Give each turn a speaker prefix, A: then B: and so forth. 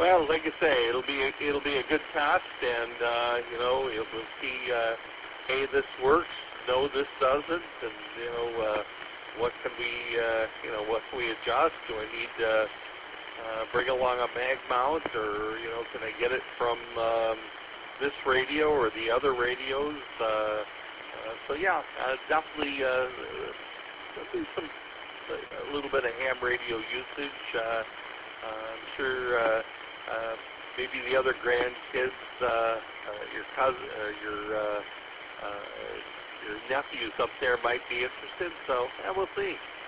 A: Well, like I say, it'll be a good test, and we'll see. Hey, this works. No, this doesn't, and what can what can we adjust? Do I need to bring along a mag mount, or can I get it from this radio or the other radios? So yeah, definitely some a little bit of ham radio usage. I'm sure maybe the other grandkids, your cousin, your nephews up there might be interested. So yeah, we'll see.